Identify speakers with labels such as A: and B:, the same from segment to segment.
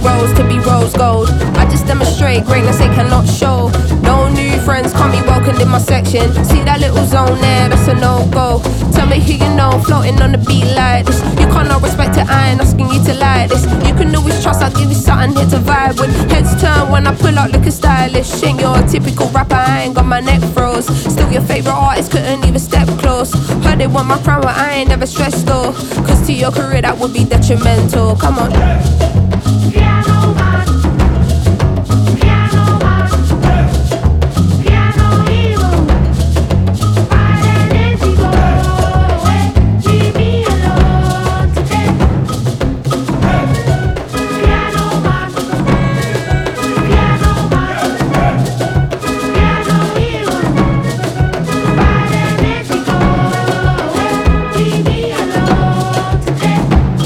A: rose to be rose gold. I just demonstrate greatness they cannot show. No new friends can't be welcomed in my section. See that little zone there, that's a no-go. Tell me who you know, floating on the beat like this. You can't not respect it, I ain't asking you to like this. You can always trust, I'll give you something here to vibe with. Heads turn when I pull out looking stylish. Ain't your typical rapper, I ain't got my neck froze. Still your favourite artist, couldn't even step close. Heard they want my crown, but I ain't never stressed though. Cause to your career that would be detrimental. Come on.
B: Piano man, piano man, piano hero. Why let it go away? Leave me alone today. Piano man, piano man, piano hero. Why let it go away? Leave me alone today.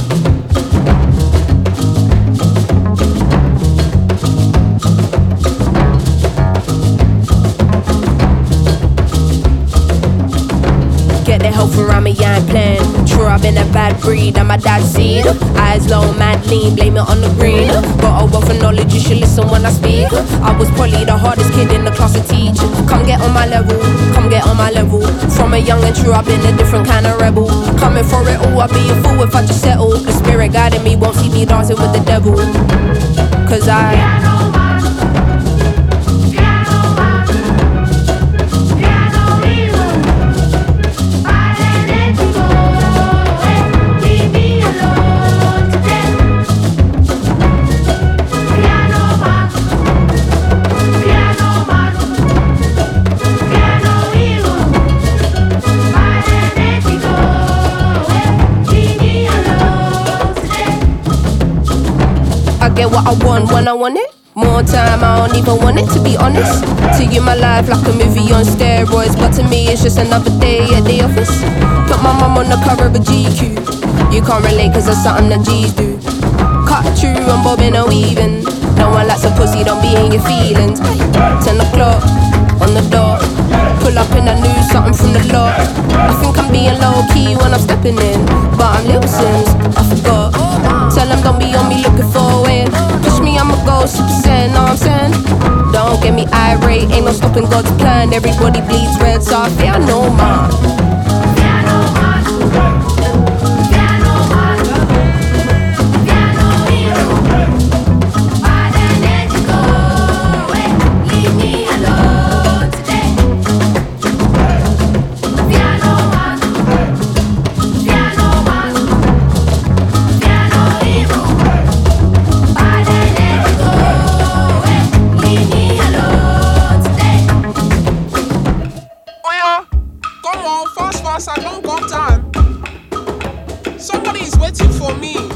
A: Get the help around me, I ain't playing. Sure, I've been a bad breed, I'm my dad's seed. Eyes low, mad lean, blame it on the green. Got a wealth of knowledge, you should listen when I speak. I was probably the hardest kid in the class to teach. Come get on my level, come get on my level. From a young and true, I've been a different kind of rebel. Coming for it all, I'd be a fool if I just settle. The spirit guiding me won't see me dancing with the devil. Cause I
B: Piano man, piano man, piano hero. Why let it go away? Leave me alone today. Piano man, piano man, piano hero. Why let it go away? Leave me alone today.
A: I get what I want when I want it. More time, I don't even want it, to be honest. To you, my life like a movie on steroids, but to me, it's just another day at the office. Put my mum on the cover of a GQ. You can't relate, cause that's something that G's do. Cut through, I'm bobbing and weaving. No one likes a pussy, don't be in your feelings. 10 o'clock, on the dot. Pull up and I knew something from the lot. I think I'm being low-key when I'm stepping in, but I'm Lil Sims, I forgot. Tell them don't be on me looking for a win. Push me, I'ma go super saiyan, know what I'm saying? Don't get me irate, ain't no stopping God's plan. Everybody bleeds red, so I fear no man.
B: Piano man, piano man, piano hero. Why let it go away? Leave me alone today. Piano man, piano man, piano hero. Why let it go away? Leave me alone today.
C: Oh yeah, come on, fast, I don't got time. Somebody is waiting for me.